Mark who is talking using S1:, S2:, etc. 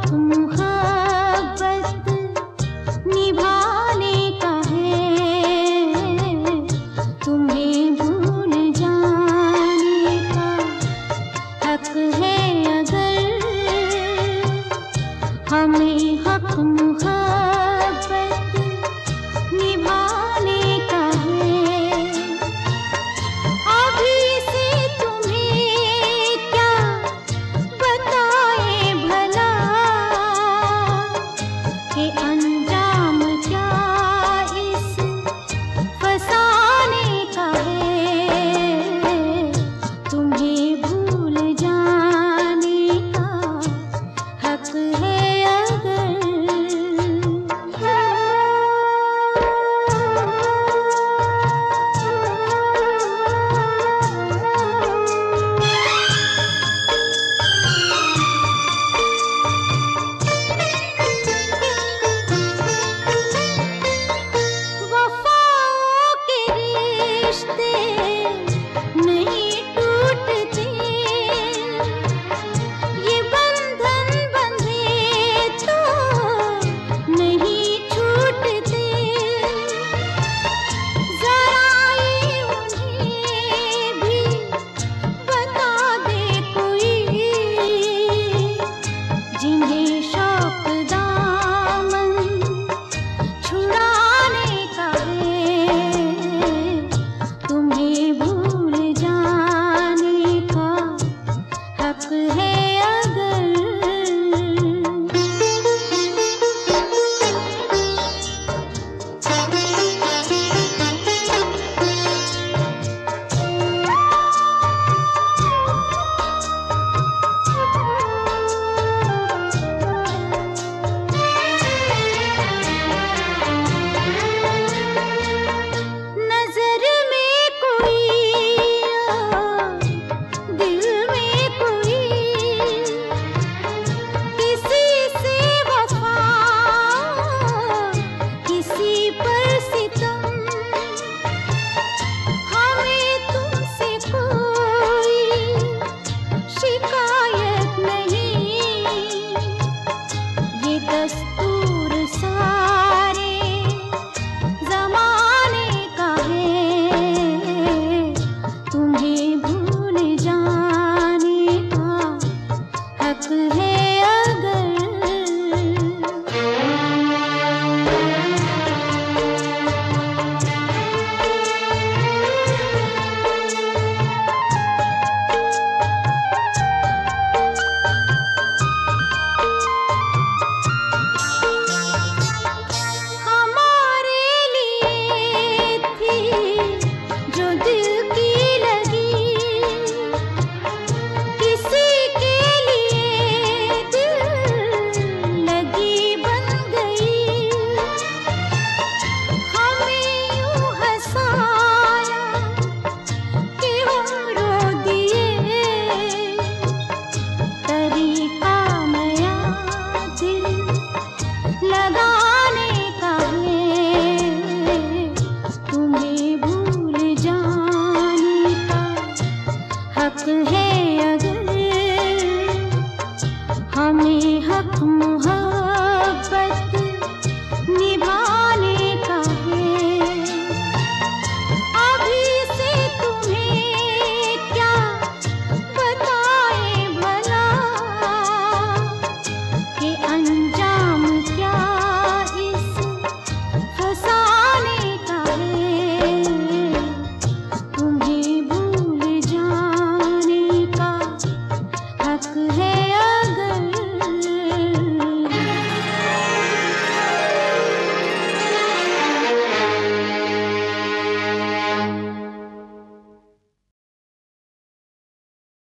S1: मोहब्बत निभाने का है, तुम्हें भूल जाने का हक है अगर हमें हक मोहब्बत निभाने का है। अभी से तुम्हें क्या बताए भला कि अंजाम क्या इस फसाने का है, तुम्हें भूल जाने का हक है अगर। वफाओं के रिश्ते नहीं टूटते, ये बंधन बंधे तो नहीं छूटते। जरा ये उन्हें भी बता दे कोई, जिन्हें शौक दामन छुड़ाने का है, तुम्हें भूल जाने का हक है अगर। नजर में कोई और दिल में कोई, किसी से वफा किसी पर सितम, हमें तुमसे कोई शिकायत नहीं, ये दस्तूर सारे जमाने का है, तुम्हें भूल जाने का हक है अगर। हमारे लिए थी जो दिल की लगी, किसी के लिए दिल लगी बन गई। हमें यूं हंसाया कि हम रो दिए, तरीका नया दिल लगाने का है, तुम्हें भूल जाने का हक है अगर हमें हक मोहब्बत